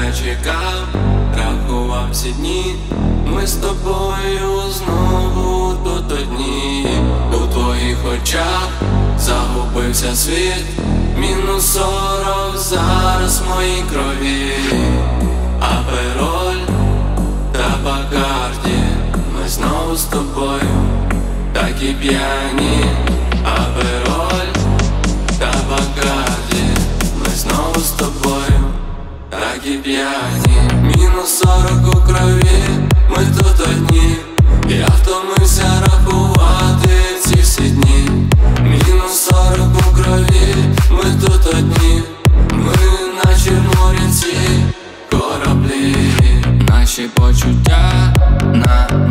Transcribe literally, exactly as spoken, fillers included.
не чекав, рахував всі дні. Ми з тобою знову тут одні. У твоїх очах загубився світ. Мінус сорок зараз в моїй крові. Апероль та Бакарді, ми знову з тобою, так і п'яні. Апероль та Бакарді, ми знову з тобою, так і п'яні. Мінус сорок у крові, ми тут одні. Я втомився рахувати ці всі дні. Мінус сорок у крові, ми тут одні. Ми наче в морі ці кораблі. Наші почуття на